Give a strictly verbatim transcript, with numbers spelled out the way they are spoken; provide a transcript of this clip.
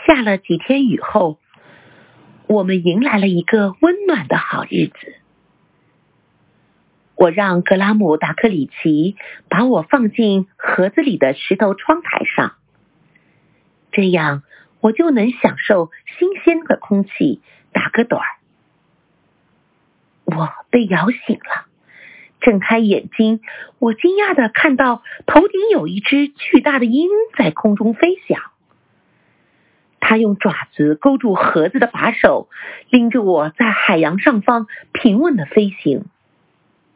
下了几天雨后，我们迎来了一个温暖的好日子。我让格拉姆达克里奇把我放进盒子里的石头窗台上，这样我就能享受新鲜的空气，打个盹儿。我被摇醒了，睁开眼睛，我惊讶地看到头顶有一只巨大的鹰在空中飞翔。它用爪子勾住盒子的把手，拎着我在海洋上方平稳地飞行。